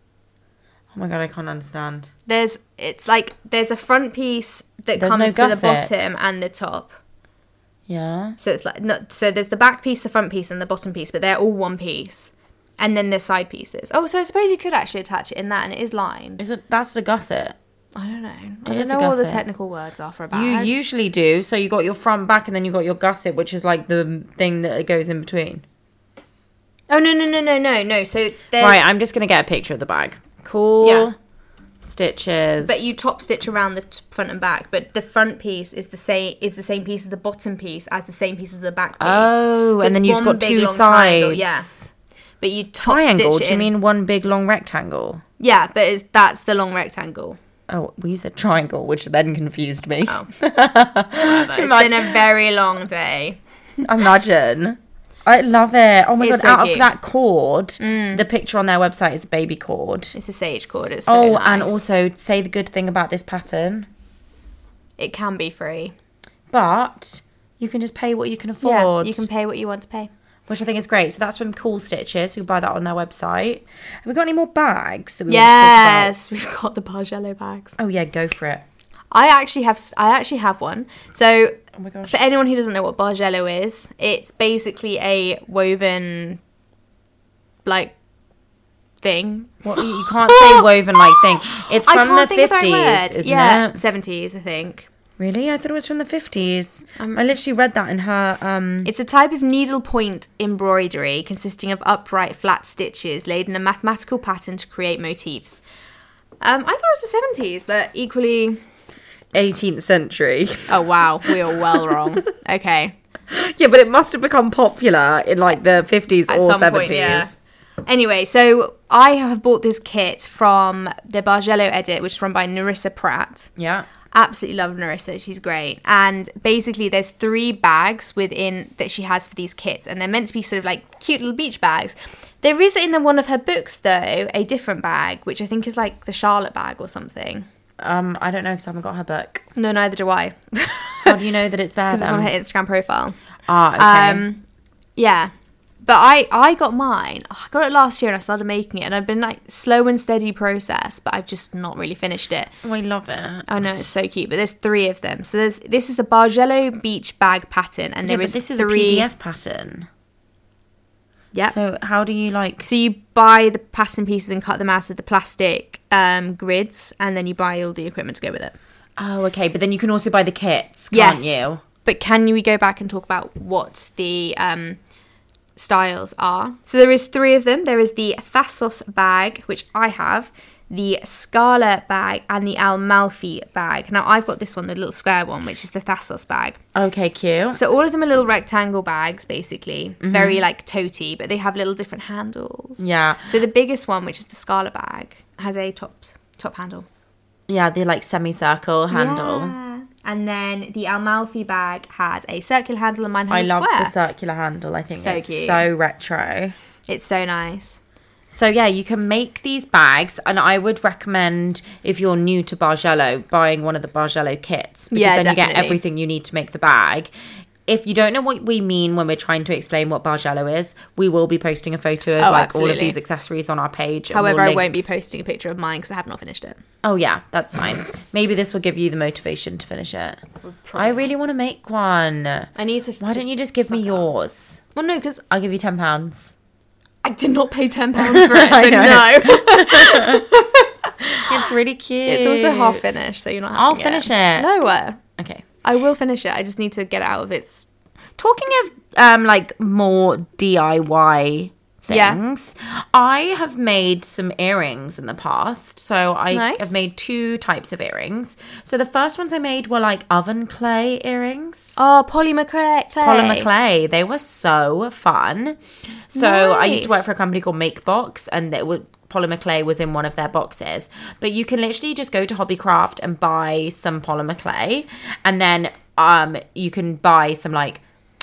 Speaker 1: my god, I can't understand.
Speaker 2: There's a front piece that
Speaker 1: There's
Speaker 2: comes
Speaker 1: no
Speaker 2: to the
Speaker 1: gusset.
Speaker 2: bottom and the top.
Speaker 1: Yeah.
Speaker 2: So it's so there's the back piece, the front piece, and the bottom piece, but they're all one piece. And then there's side pieces. Oh, so I suppose you could actually attach it in that, and it is lined.
Speaker 1: That's the gusset.
Speaker 2: I don't know. I
Speaker 1: It
Speaker 2: don't
Speaker 1: is a
Speaker 2: know what the
Speaker 1: gusset.
Speaker 2: technical words are for a bag.
Speaker 1: You usually do. So you got your front, back, and then you got your gusset, which is like the thing that goes in between.
Speaker 2: Oh, no. So there's...
Speaker 1: Right, I'm just going to get a picture of the bag. Cool.
Speaker 2: Yeah.
Speaker 1: Stitches.
Speaker 2: But you top stitch around the front and back, but the front piece is the same piece as the bottom piece as the same piece as the back piece.
Speaker 1: Oh,
Speaker 2: So
Speaker 1: and then
Speaker 2: it's
Speaker 1: you've
Speaker 2: one
Speaker 1: got
Speaker 2: big,
Speaker 1: two
Speaker 2: long triangle,
Speaker 1: sides.
Speaker 2: yeah. But you top
Speaker 1: Triangle?
Speaker 2: stitch
Speaker 1: Do
Speaker 2: it
Speaker 1: you
Speaker 2: in.
Speaker 1: mean one big long rectangle?
Speaker 2: Yeah, but that's the long rectangle.
Speaker 1: Oh, we said triangle, which then confused me.
Speaker 2: Oh. Whatever. It's been a very long day.
Speaker 1: Imagine. I love it. Oh my
Speaker 2: It's
Speaker 1: god,
Speaker 2: so
Speaker 1: out
Speaker 2: cute.
Speaker 1: of that cord, the picture on their website is a baby cord.
Speaker 2: It's a sage cord. It's so nice.
Speaker 1: And also say the good thing about this pattern.
Speaker 2: it can be free.
Speaker 1: But you can just pay what you can
Speaker 2: Yeah,
Speaker 1: afford.
Speaker 2: you can pay what you want to pay.
Speaker 1: which I think is great. So that's from Cool Stitches. You can buy that on their website. Have we got any more bags that we want to
Speaker 2: Yes, we've got the Bargello bags.
Speaker 1: talk about? Oh yeah, go for it.
Speaker 2: I actually have one. So
Speaker 1: Oh my gosh.
Speaker 2: for anyone who doesn't know what Bargello is, it's basically a woven like thing.
Speaker 1: What, you can't say woven like thing. It's
Speaker 2: I
Speaker 1: from
Speaker 2: can't
Speaker 1: the
Speaker 2: think of the right
Speaker 1: 50s,
Speaker 2: word.
Speaker 1: isn't
Speaker 2: yeah,
Speaker 1: it?
Speaker 2: 70s, I think.
Speaker 1: Really? I thought it was from the 50s. I literally read that in her...
Speaker 2: It's a type of needlepoint embroidery consisting of upright flat stitches laid in a mathematical pattern to create motifs. I thought it was the 70s, but equally...
Speaker 1: 18th century.
Speaker 2: Oh, wow. We are well wrong. Okay.
Speaker 1: Yeah, but it must have become popular in like the 50s
Speaker 2: At
Speaker 1: or
Speaker 2: some
Speaker 1: 70s.
Speaker 2: point, yeah. Anyway, so I have bought this kit from the Bargello edit, which is run by Narissa Pratt.
Speaker 1: Yeah.
Speaker 2: Absolutely love Narissa. She's great. And basically there's 3 bags within that she has for these kits, and they're meant to be sort of like cute little beach bags. There is in one of her books though a different bag, which I think is like the Charlotte bag or something.
Speaker 1: I don't know because I haven't got her book.
Speaker 2: No, neither do I.
Speaker 1: How do you know that it's there
Speaker 2: Because it's
Speaker 1: then?
Speaker 2: on her Instagram profile.
Speaker 1: Ah, okay.
Speaker 2: Yeah. But I got mine. I got it last year and I started making it, and I've been like slow and steady process, but I've just not really finished it.
Speaker 1: Oh, I love it.
Speaker 2: I know, it's so cute. But there's 3 of them. So this is the Bargello beach bag pattern, and
Speaker 1: Yeah,
Speaker 2: there
Speaker 1: but
Speaker 2: is
Speaker 1: this is
Speaker 2: 3.
Speaker 1: a PDF pattern.
Speaker 2: Yeah.
Speaker 1: So how do you like...
Speaker 2: So you buy the pattern pieces and cut them out of the plastic grids, and then you buy all the equipment to go with it.
Speaker 1: Oh, okay. But then you can also buy the kits, can't you?
Speaker 2: But can we go back and talk about what the styles are? So there is 3 of them. There is the Thassos bag, which I have, the Scala bag, and the Amalfi bag. Now I've got this one, the little square one, which is the Thassos bag.
Speaker 1: Okay, cute.
Speaker 2: So all of them are little rectangle bags, basically. Very like toty, but they have little different handles.
Speaker 1: Yeah.
Speaker 2: So the biggest one, which is the Scala bag, has a top handle.
Speaker 1: Yeah, the like semicircle handle.
Speaker 2: Yeah. And then the Amalfi bag has a circular handle, and mine
Speaker 1: I
Speaker 2: has a
Speaker 1: love
Speaker 2: square.
Speaker 1: the circular handle. I think
Speaker 2: So
Speaker 1: it's
Speaker 2: cute.
Speaker 1: so retro.
Speaker 2: It's so nice.
Speaker 1: So yeah, you can make these bags, and I would recommend, if you're new to Bargello, buying one of the Bargello kits, because
Speaker 2: Yeah,
Speaker 1: then you get
Speaker 2: definitely.
Speaker 1: everything you need to make the bag. If you don't know what we mean when we're trying to explain what Bargello is, we will be posting a photo of all of
Speaker 2: absolutely.
Speaker 1: these accessories on our page. and
Speaker 2: However,
Speaker 1: we'll
Speaker 2: I
Speaker 1: link-
Speaker 2: won't be posting a picture of mine because I have not finished it.
Speaker 1: Oh yeah, that's fine. Maybe this will give you the motivation to finish it. I really want to make one.
Speaker 2: I need to.
Speaker 1: Why don't you just give me
Speaker 2: suck up.
Speaker 1: yours?
Speaker 2: Well, no, because
Speaker 1: I'll give you £10.
Speaker 2: I did not pay £10 for it,
Speaker 1: I
Speaker 2: so
Speaker 1: know.
Speaker 2: no.
Speaker 1: It's really cute.
Speaker 2: It's also half finished, so you're not.
Speaker 1: I'll
Speaker 2: having
Speaker 1: finish it.
Speaker 2: No,
Speaker 1: Okay.
Speaker 2: I will finish it. I just need to get it out of its.
Speaker 1: Talking of like more DIY things, I have made some earrings in the past. So I
Speaker 2: Nice.
Speaker 1: have made 2 types of earrings. So the first ones I made were like oven clay earrings.
Speaker 2: Oh, polymer clay.
Speaker 1: Polymer clay. They were so fun. So I used to
Speaker 2: Nice.
Speaker 1: work for a company called Makebox, and polymer clay was in one of their boxes. But you can literally just go to Hobbycraft and buy some polymer clay, and then you can buy some like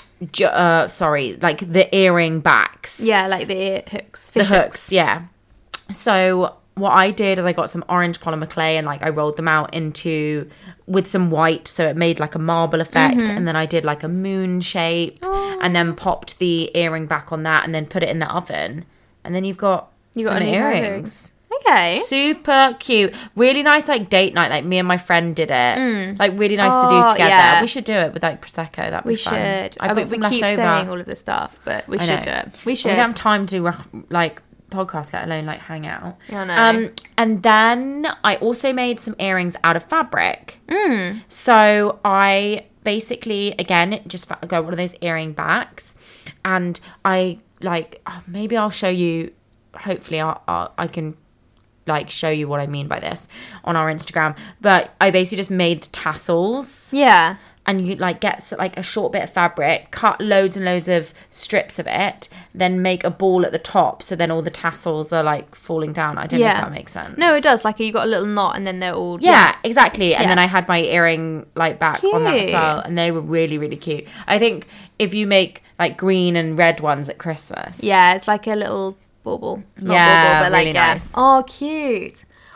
Speaker 1: like the earring backs.
Speaker 2: Yeah, like the ear hooks.
Speaker 1: The
Speaker 2: Fish
Speaker 1: hooks, yeah. So what I did is I got some orange polymer clay and like I rolled them out with some white, so it made like a marble effect.
Speaker 2: Mm-hmm.
Speaker 1: And then I did like a moon shape, and then popped the earring back on that, and then put it in the oven, and then you've got some
Speaker 2: a new pair of
Speaker 1: earrings.
Speaker 2: Okay.
Speaker 1: Super cute, really nice, like date night. Like me and my friend did it, like really nice to do
Speaker 2: Oh,
Speaker 1: together.
Speaker 2: yeah.
Speaker 1: We should do it with like prosecco. That'd be
Speaker 2: We
Speaker 1: fun.
Speaker 2: should.
Speaker 1: I've got some
Speaker 2: we keep
Speaker 1: left
Speaker 2: saying
Speaker 1: over.
Speaker 2: all of this stuff, but we
Speaker 1: I
Speaker 2: should
Speaker 1: know.
Speaker 2: do it. We
Speaker 1: We
Speaker 2: should.
Speaker 1: don't have time to do like podcast, let alone like hang out.
Speaker 2: I know.
Speaker 1: And then I also made some earrings out of fabric. So I basically, again, just got one of those earring backs, and I like maybe I'll show you. Hopefully, I can like show you what I mean by this on our Instagram. But I basically just made tassels.
Speaker 2: Yeah.
Speaker 1: And you like get like a short bit of fabric, cut loads and loads of strips of it, then make a ball at the top, so then all the tassels are like falling down. I don't know if that makes sense.
Speaker 2: No, it does. Like you got a little knot, and then they're all.
Speaker 1: Yeah, exactly. And
Speaker 2: Yeah.
Speaker 1: then I had my earring like back on that as
Speaker 2: Cute.
Speaker 1: well, and they were really, really cute. I think if you make like green and red ones at Christmas,
Speaker 2: Yeah, it's like a little bauble. Not
Speaker 1: Yeah,
Speaker 2: bauble, but
Speaker 1: really
Speaker 2: like, yeah.
Speaker 1: nice.
Speaker 2: Oh, cute.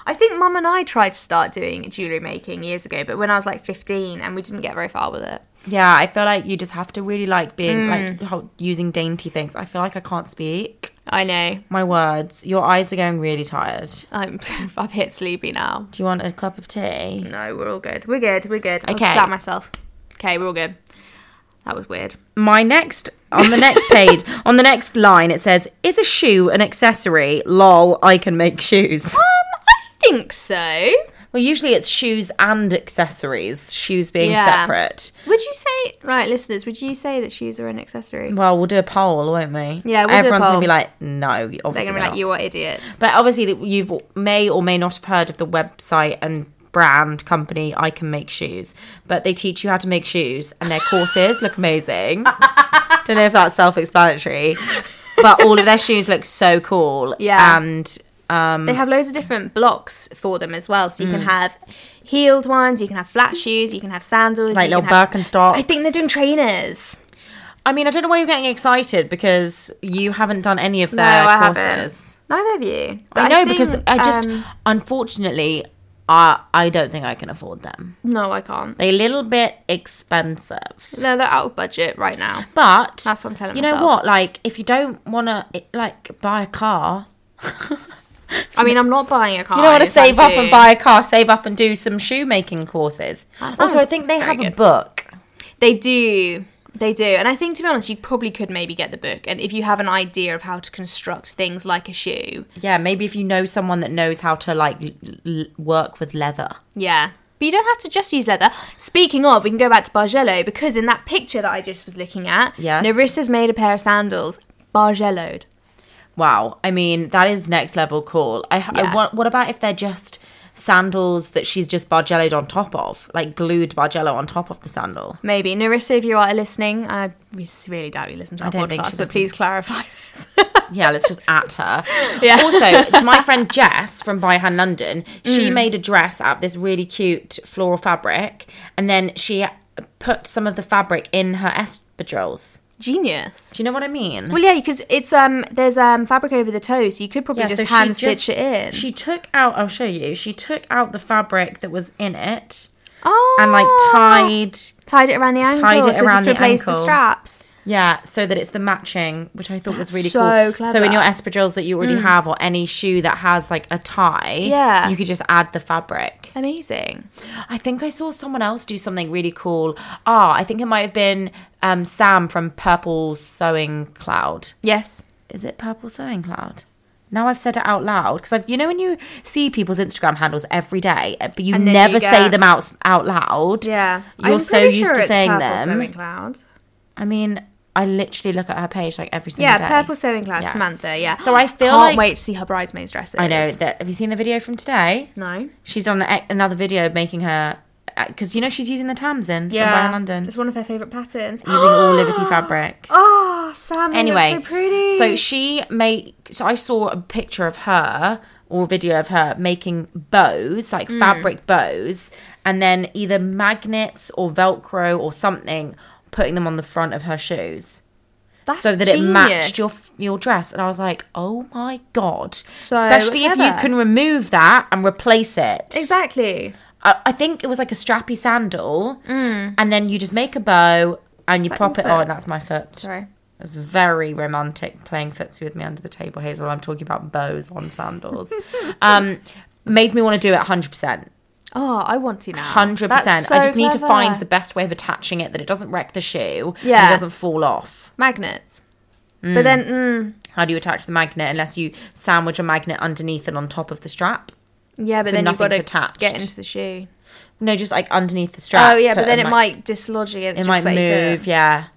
Speaker 2: I think Mum and I tried to start doing jewellery making years ago, but when I was like 15 and we didn't get very far with it.
Speaker 1: Yeah, I feel like you just have to really like being like using dainty things. I feel like I can't speak.
Speaker 2: I know.
Speaker 1: My words. Your eyes are going really tired.
Speaker 2: I've hit sleepy now.
Speaker 1: Do you want a cup of tea?
Speaker 2: No, we're all good. We're good. I'll
Speaker 1: Okay.
Speaker 2: slap myself. Okay, we're all good. That was weird.
Speaker 1: On the next page, on the next line, it says, "Is a shoe an accessory? Lol, I can make shoes."
Speaker 2: I think so.
Speaker 1: Well, usually it's shoes and accessories, shoes being separate.
Speaker 2: Would you say, right, listeners, would you say that shoes are an accessory?
Speaker 1: Well, we'll do a poll, won't we?
Speaker 2: Yeah, we'll do a
Speaker 1: Everyone's
Speaker 2: poll.
Speaker 1: going to be like, no, obviously
Speaker 2: They're going to be
Speaker 1: not.
Speaker 2: like, you are idiots.
Speaker 1: But obviously, you've may or may not have heard of the website and brand company I Can Make Shoes. But they teach you how to make shoes, and their courses look amazing. Don't know if that's self-explanatory. But all of their shoes look so cool.
Speaker 2: Yeah.
Speaker 1: And
Speaker 2: They have loads of different blocks for them as well. So you can have heeled ones, you can have flat shoes, you can have sandals.
Speaker 1: like
Speaker 2: you
Speaker 1: little
Speaker 2: can have...
Speaker 1: Birkenstocks.
Speaker 2: I think they're doing trainers.
Speaker 1: I mean, I don't know why you're getting excited because you haven't done any of their
Speaker 2: No, I
Speaker 1: courses.
Speaker 2: Neither of you. But
Speaker 1: I know
Speaker 2: think,
Speaker 1: because I just, unfortunately, I don't think I can afford them.
Speaker 2: No, I can't.
Speaker 1: They're a little bit expensive.
Speaker 2: No, they're out of budget right now.
Speaker 1: But
Speaker 2: That's what I'm telling
Speaker 1: you know
Speaker 2: myself.
Speaker 1: what? Like, if you don't want to, like, buy a car,
Speaker 2: I mean, I'm not buying a car.
Speaker 1: you don't want to
Speaker 2: anytime
Speaker 1: save up
Speaker 2: soon.
Speaker 1: and buy a car, save up and do some shoemaking courses.
Speaker 2: That
Speaker 1: Also,
Speaker 2: sounds
Speaker 1: I think they
Speaker 2: very
Speaker 1: have a
Speaker 2: good.
Speaker 1: book.
Speaker 2: They do. They do. And I think, to be honest, you probably could maybe get the book. And if you have an idea of how to construct things like a shoe.
Speaker 1: Yeah, maybe if you know someone that knows how to, like, work with leather.
Speaker 2: Yeah. But you don't have to just use leather. Speaking of, we can go back to Bargello, because in that picture that I just was looking at,
Speaker 1: Yes.
Speaker 2: Nerissa's made a pair of sandals Bargello'd.
Speaker 1: Wow, I mean, that is next level cool. What about if they're just sandals that she's just Bargello'd on top of? Like glued Bargello on top of the sandal?
Speaker 2: Maybe. Nerissa, if you are listening, I really doubt you listen to our
Speaker 1: don't think
Speaker 2: podcast,
Speaker 1: she
Speaker 2: but please clarify this.
Speaker 1: Yeah, let's just at her.
Speaker 2: Yeah.
Speaker 1: Also, my friend Jess from By Hand London, she made a dress out of this really cute floral fabric, and then she put some of the fabric in her espadrilles.
Speaker 2: Genius.
Speaker 1: Do you know what I mean?
Speaker 2: Well, yeah, because it's there's fabric over the toe, so you could probably just
Speaker 1: so
Speaker 2: hand
Speaker 1: she
Speaker 2: stitch it in.
Speaker 1: She took out, I'll show you, she took out the fabric that was in it
Speaker 2: Oh,
Speaker 1: and like
Speaker 2: tied it around the ankle.
Speaker 1: tied it
Speaker 2: so
Speaker 1: around
Speaker 2: just
Speaker 1: the
Speaker 2: replace the
Speaker 1: ankle.
Speaker 2: straps.
Speaker 1: Yeah, so that it's the matching, which I thought was really
Speaker 2: so
Speaker 1: cool.
Speaker 2: clever.
Speaker 1: So in your espadrilles that you already have, or any shoe that has like a tie,
Speaker 2: Yeah.
Speaker 1: you could just add the fabric.
Speaker 2: Amazing.
Speaker 1: I think I saw someone else do something really cool. I think it might have been Sam from Purple Sewing Cloud.
Speaker 2: Yes.
Speaker 1: Is it Purple Sewing Cloud? Now I've said it out loud because you know when you see people's Instagram handles every day, but you
Speaker 2: And then
Speaker 1: never
Speaker 2: you
Speaker 1: say
Speaker 2: get-
Speaker 1: them out loud.
Speaker 2: Yeah.
Speaker 1: You're
Speaker 2: I'm
Speaker 1: so
Speaker 2: pretty
Speaker 1: used
Speaker 2: sure
Speaker 1: to
Speaker 2: it's
Speaker 1: saying
Speaker 2: Purple
Speaker 1: them.
Speaker 2: Sewing Cloud.
Speaker 1: I mean, I literally look at her page like every single day.
Speaker 2: Yeah, Purple Sewing Cloud,
Speaker 1: Yeah.
Speaker 2: Samantha, yeah.
Speaker 1: So I feel
Speaker 2: Can't
Speaker 1: like-
Speaker 2: wait to see her bridesmaids dresses.
Speaker 1: I know that. Have you seen the video from today?
Speaker 2: No.
Speaker 1: She's done another video making her, because you know she's using the Tamsin from By
Speaker 2: Yeah.
Speaker 1: Hand London,
Speaker 2: It's one of her favourite patterns.
Speaker 1: using all Liberty fabric.
Speaker 2: Oh, Sam,
Speaker 1: Anyway,
Speaker 2: so pretty.
Speaker 1: So I saw a picture of her or a video of her making bows, like fabric bows, and then either magnets or Velcro or something, putting them on the front of her shoes.
Speaker 2: That's
Speaker 1: So that it
Speaker 2: genius.
Speaker 1: matched your dress. And I was like, oh my God.
Speaker 2: So
Speaker 1: Especially if you
Speaker 2: clever.
Speaker 1: can remove that and replace it.
Speaker 2: Exactly.
Speaker 1: I think it was like a strappy sandal, and then you just make a bow and you
Speaker 2: that
Speaker 1: pop
Speaker 2: your
Speaker 1: it on.
Speaker 2: foot?
Speaker 1: That's my foot.
Speaker 2: Sorry.
Speaker 1: It was very romantic playing footsie with me under the table, Hazel. I'm talking about bows on sandals. Made me want to do it 100%.
Speaker 2: Oh, I want to now.
Speaker 1: 100%.
Speaker 2: That's so
Speaker 1: I just need to
Speaker 2: clever.
Speaker 1: find the best way of attaching it that it doesn't wreck the shoe
Speaker 2: Yeah.
Speaker 1: and it doesn't fall off.
Speaker 2: Magnets. But then,
Speaker 1: How do you attach the magnet unless you sandwich a magnet underneath and on top of the strap?
Speaker 2: yeah, but
Speaker 1: So
Speaker 2: then you've got to
Speaker 1: nothing's attached.
Speaker 2: get into the shoe.
Speaker 1: No, just like underneath the strap.
Speaker 2: Oh, yeah, but
Speaker 1: put
Speaker 2: then
Speaker 1: a
Speaker 2: it might dislodge against
Speaker 1: It
Speaker 2: your
Speaker 1: might
Speaker 2: sweaty
Speaker 1: move,
Speaker 2: foot.
Speaker 1: yeah.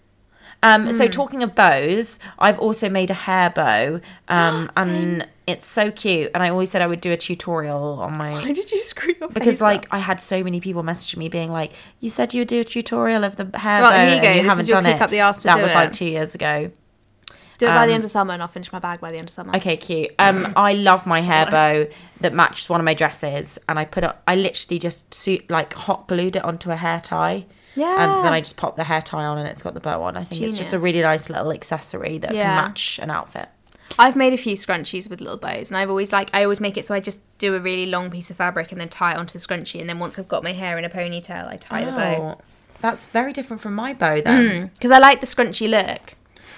Speaker 1: So talking of bows, I've also made a hair bow, and it's so cute. And I always said I would do a tutorial on my
Speaker 2: Why did you screw your
Speaker 1: because
Speaker 2: face
Speaker 1: like
Speaker 2: up?
Speaker 1: I had so many people messaging me being like, "You said you would do a tutorial of the hair
Speaker 2: Well,
Speaker 1: bow,
Speaker 2: here you go.
Speaker 1: and you
Speaker 2: This
Speaker 1: haven't
Speaker 2: is your
Speaker 1: done
Speaker 2: kick
Speaker 1: it."
Speaker 2: up the arse to
Speaker 1: that
Speaker 2: do
Speaker 1: was
Speaker 2: it.
Speaker 1: like 2 years ago.
Speaker 2: Do it by the end of summer and I'll finish my bag by the end of summer.
Speaker 1: Okay, cute. I love my hair bow that matches one of my dresses, and I literally just hot glued it onto a hair tie.
Speaker 2: Yeah.
Speaker 1: So then I just pop the hair tie on and it's got the bow on. I think it's just a
Speaker 2: Genius.
Speaker 1: really nice little accessory that
Speaker 2: Yeah.
Speaker 1: can match an outfit.
Speaker 2: I've made a few scrunchies with little bows, and I always make it so I just do a really long piece of fabric and then tie it onto the scrunchie, and then once I've got my hair in a ponytail, I tie the bow.
Speaker 1: That's very different from my bow then.
Speaker 2: Because I like the scrunchy look.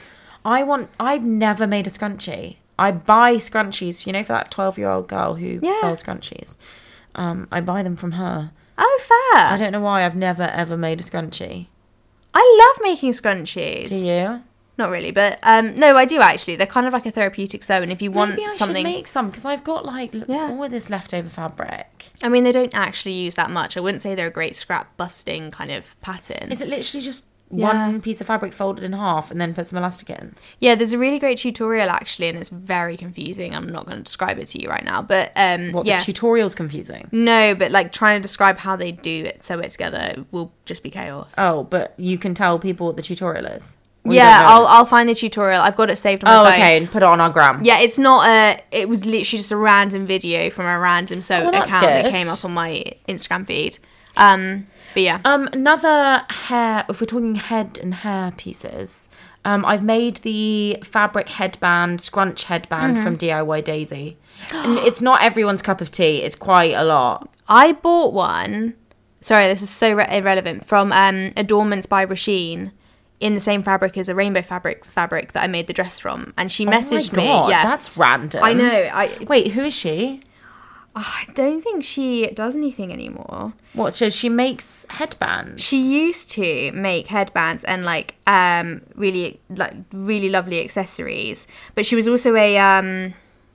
Speaker 1: I've never made a scrunchie. I buy scrunchies, you know, for that 12-year-old girl who sells scrunchies. I buy them from her.
Speaker 2: Oh, fair.
Speaker 1: I don't know why I've never ever made a scrunchie.
Speaker 2: I love making scrunchies.
Speaker 1: Do you?
Speaker 2: Not really, but no, I do actually. They're kind of like a therapeutic sew, and if you want
Speaker 1: Maybe I
Speaker 2: something,
Speaker 1: should make some because I've got like all of this leftover fabric.
Speaker 2: I mean, they don't actually use that much. I wouldn't say they're a great scrap busting kind of pattern.
Speaker 1: Is it literally just one piece of fabric folded in half and then put some elastic in?
Speaker 2: Yeah, there's a really great tutorial actually, and it's very confusing. I'm not going to describe it to you right now, but
Speaker 1: the tutorial's confusing?
Speaker 2: No, but like trying to describe how they do it, sew it together, will just be chaos.
Speaker 1: Oh, but you can tell people what the tutorial is.
Speaker 2: Yeah, I'll find the tutorial. I've got it saved on my phone.
Speaker 1: Okay, and put it on our gram.
Speaker 2: Yeah, it's not it was literally just a random video from a random sew account that came up on my Instagram feed. But yeah.
Speaker 1: Another hair, if we're talking head and hair pieces, I've made the fabric headband, scrunch headband from DIY Daisy. And it's not everyone's cup of tea. It's quite a lot.
Speaker 2: I bought one. Sorry, this is so irrelevant. From Adornments by Rasheen. In the same fabric as a Rainbow Fabrics fabric that I made the dress from. And she messaged me. Yeah,
Speaker 1: that's random.
Speaker 2: I know.
Speaker 1: Wait, who is she?
Speaker 2: I don't think she does anything anymore.
Speaker 1: What, so she makes headbands?
Speaker 2: She used to make headbands and really lovely accessories. But she was also a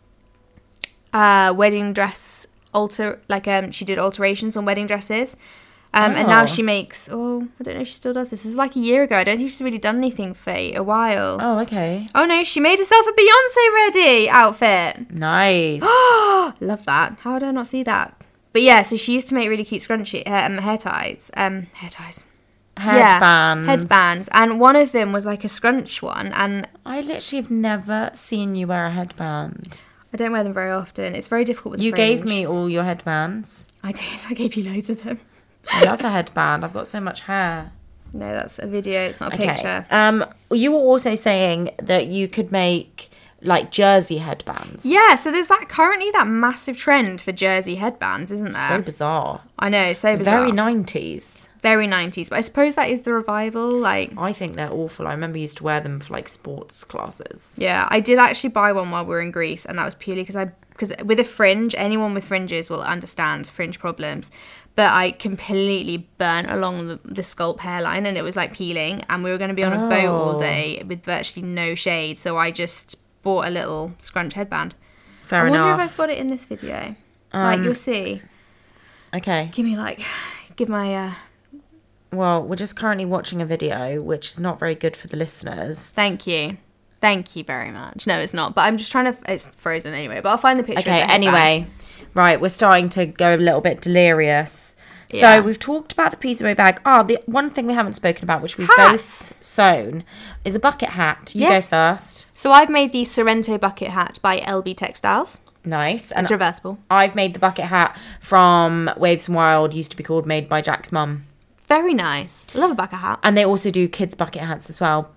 Speaker 2: wedding dress she did alterations on wedding dresses. And now she makes, I don't know if she still does this. This is like a year ago. I don't think she's really done anything for a while.
Speaker 1: Oh, okay.
Speaker 2: Oh, no, she made herself a Beyonce-ready outfit.
Speaker 1: Nice.
Speaker 2: Love that. How did I not see that? But yeah, so she used to make really cute scrunchy hair ties. Hair ties.
Speaker 1: Headbands.
Speaker 2: Yeah, headbands. And one of them was like a scrunch one. And
Speaker 1: I literally have never seen you wear a headband.
Speaker 2: I don't wear them very often. It's very difficult with
Speaker 1: You
Speaker 2: fringe.
Speaker 1: gave me all your headbands.
Speaker 2: I did. I gave you loads of them.
Speaker 1: I love a headband. I've got so much hair.
Speaker 2: No, that's a video. It's not a picture.
Speaker 1: You were also saying that you could make like jersey headbands.
Speaker 2: Yeah, so there's currently that massive trend for jersey headbands, isn't there?
Speaker 1: So bizarre.
Speaker 2: I know, so bizarre.
Speaker 1: Very 90s.
Speaker 2: Very 90s, but I suppose that is the revival.
Speaker 1: I think they're awful. I remember I used to wear them for like sports classes.
Speaker 2: Yeah, I did actually buy one while we were in Greece, and that was purely because with a fringe, anyone with fringes will understand fringe problems. But I completely burnt along the scalp hairline, and it was like peeling. And we were going to be on a boat all day with virtually no shade, so I just bought a little scrunch headband.
Speaker 1: Fair enough.
Speaker 2: I wonder if I've got it in this video. You'll see.
Speaker 1: Okay.
Speaker 2: Give my.
Speaker 1: Well, we're just currently watching a video, which is not very good for the listeners.
Speaker 2: Thank you very much. No, it's not. But I'm just trying to. It's frozen anyway. But I'll find the picture.
Speaker 1: Okay.
Speaker 2: Of the
Speaker 1: anyway. Right, we're starting to go a little bit delirious.
Speaker 2: Yeah.
Speaker 1: So we've talked about the piece of bag. The one thing we haven't spoken about, which we've both sewn, is a bucket hat. You go first.
Speaker 2: So I've made the Sorrento bucket hat by LB Textiles.
Speaker 1: Nice.
Speaker 2: It's reversible.
Speaker 1: I've made the bucket hat from Waves and Wild, used to be called Made by Jack's mum.
Speaker 2: Very nice. I love a bucket hat.
Speaker 1: And they also do kids' bucket hats as well.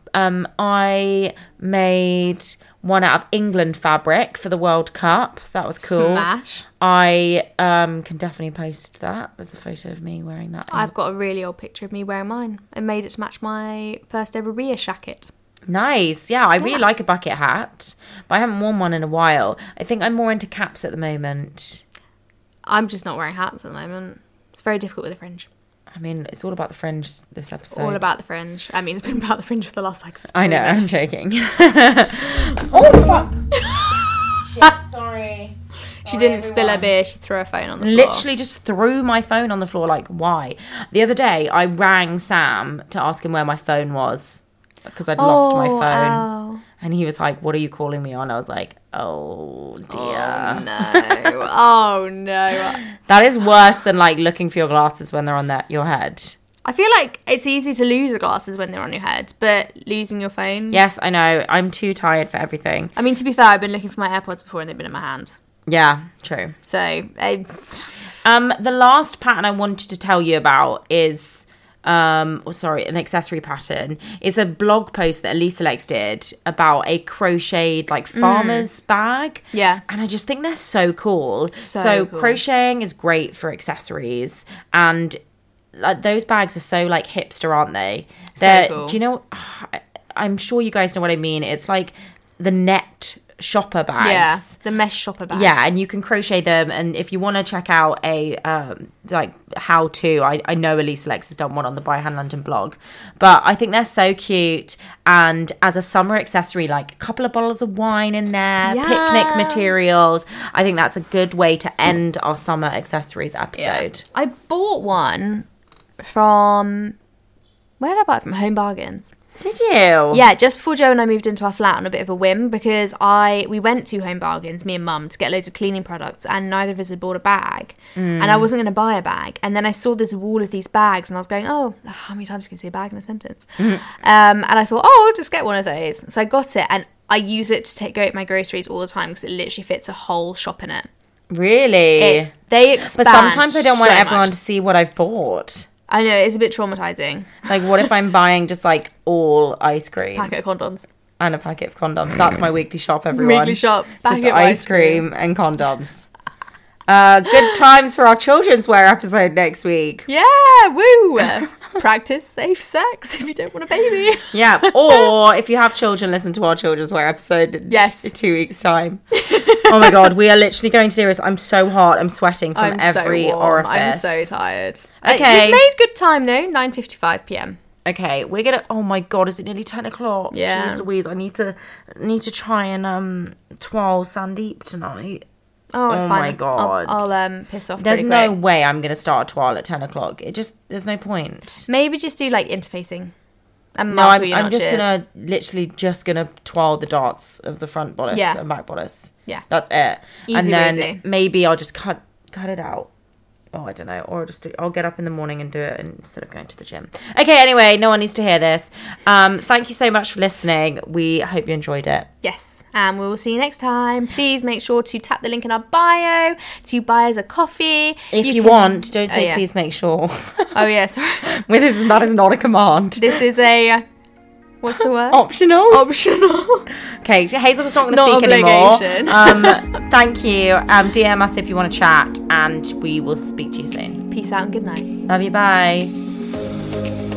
Speaker 1: I made one out of England fabric for the World Cup. That was cool.
Speaker 2: Smash.
Speaker 1: I can definitely post that. There's a photo of me wearing that.
Speaker 2: I've got a really old picture of me wearing mine. I made it to match my first ever Ria jacket.
Speaker 1: Nice. Yeah, I really like a bucket hat, but I haven't worn one in a while. I think I'm more into caps at the moment.
Speaker 2: I'm just not wearing hats at the moment. It's very difficult with a fringe.
Speaker 1: I mean, it's all about the fringe this episode.
Speaker 2: All about the fringe. I mean, it's been about the fringe for the last 3
Speaker 1: I know, I'm joking. Fuck. Shit, sorry.
Speaker 2: She didn't spill her beer, she threw her phone on the floor.
Speaker 1: Literally just threw my phone on the floor, like, why? The other day, I rang Sam to ask him where my phone was, because I'd lost my phone. And he was like, what are you calling me on? I was like, oh, dear.
Speaker 2: Oh, no. Oh, no.
Speaker 1: That is worse than, like, looking for your glasses when they're on your head.
Speaker 2: I feel like it's easy to lose your glasses when they're on your head, but losing your phone...
Speaker 1: Yes, I know. I'm too tired for everything.
Speaker 2: I mean, to be fair, I've been looking for my AirPods before and they've been in my hand.
Speaker 1: Yeah, true.
Speaker 2: So...
Speaker 1: the last pattern I wanted to tell you about is... an accessory pattern. It's a blog post that Elisa Lex did about a crocheted like farmer's bag.
Speaker 2: Yeah.
Speaker 1: And I just think they're so cool.
Speaker 2: So cool.
Speaker 1: Crocheting is great for accessories, and like those bags are so like hipster, aren't they? They're,
Speaker 2: cool.
Speaker 1: do you know, I'm sure you guys know what I mean. It's like the net shopper bags.
Speaker 2: Yeah, the mesh shopper bag.
Speaker 1: Yeah, and you can crochet them. And if you want to check out a like how to, I know Elisa Lex has done one on the By Hand London blog, but I think they're so cute. And as a summer accessory, like a couple of bottles of wine in there, picnic materials. I think that's a good way to end our summer accessories episode.
Speaker 2: I bought one from, where did I buy it from? Home Bargains.
Speaker 1: Did you?
Speaker 2: Yeah, just before Joe and I moved into our flat on a bit of a whim, because we went to Home Bargains, me and Mum, to get loads of cleaning products, and neither of us had bought a bag, and I wasn't going to buy a bag. And then I saw this wall of these bags, and I was going, oh, how many times can you say bag in a sentence? And I thought, oh, I'll just get one of those. So I got it, and I use it to go get my groceries all the time because it literally fits a whole shop in it.
Speaker 1: Really?
Speaker 2: They expand.
Speaker 1: But sometimes I don't want
Speaker 2: so
Speaker 1: everyone
Speaker 2: much.
Speaker 1: to see what I've bought.
Speaker 2: I know, it's a bit traumatizing.
Speaker 1: Like, what if I'm buying just like all ice cream
Speaker 2: Packet of condoms.
Speaker 1: and a packet of condoms? That's my weekly shop, everyone.
Speaker 2: Weekly shop.
Speaker 1: Just
Speaker 2: Packet of
Speaker 1: ice cream and condoms. Good times for our children's wear episode next week.
Speaker 2: Yeah, woo! Practice safe sex if you don't want a baby.
Speaker 1: Yeah, or if you have children, listen to our children's wear episode in
Speaker 2: Yes.
Speaker 1: 2 weeks' time. Oh my god, we are literally going to do this. I'm so hot. I'm sweating from every
Speaker 2: so warm.
Speaker 1: orifice.
Speaker 2: I'm so tired.
Speaker 1: Okay.
Speaker 2: You've made good time though. 9:55 p.m.
Speaker 1: Okay, we're gonna. Oh my god, is it nearly 10 o'clock?
Speaker 2: Yeah.
Speaker 1: Jeez Louise, I need to try and twirl Sandeep tonight.
Speaker 2: Oh, it's
Speaker 1: Oh
Speaker 2: fine.
Speaker 1: my God.
Speaker 2: I'll piss off.
Speaker 1: There's
Speaker 2: pretty
Speaker 1: no
Speaker 2: quick.
Speaker 1: way I'm gonna start a twirl at 10 o'clock. There's no point.
Speaker 2: Maybe just do like interfacing. And
Speaker 1: No,
Speaker 2: mark where your
Speaker 1: I'm just
Speaker 2: notch is.
Speaker 1: gonna twirl the darts of the front bodice
Speaker 2: Yeah.
Speaker 1: and back bodice.
Speaker 2: Yeah.
Speaker 1: That's it.
Speaker 2: Easy
Speaker 1: and then
Speaker 2: breezy.
Speaker 1: maybe I'll just cut it out. Oh, I don't know. Or I'll get up in the morning and do it instead of going to the gym. Okay, anyway, no one needs to hear this. Thank you so much for listening. We hope you enjoyed it.
Speaker 2: Yes, and we will see you next time. Please make sure to tap the link in our bio to buy us a coffee.
Speaker 1: If you
Speaker 2: can-
Speaker 1: want, don't say
Speaker 2: yeah.
Speaker 1: please make sure.
Speaker 2: Oh yeah, sorry.
Speaker 1: That is not a command.
Speaker 2: This is a, what's the word?
Speaker 1: Optional.
Speaker 2: Optional.
Speaker 1: Okay, Hazel's not going to
Speaker 2: Not
Speaker 1: speak anymore.
Speaker 2: obligation.
Speaker 1: Thank you. DM us if you want to chat, and we will speak to you soon.
Speaker 2: Peace out and good night.
Speaker 1: Love you. Bye.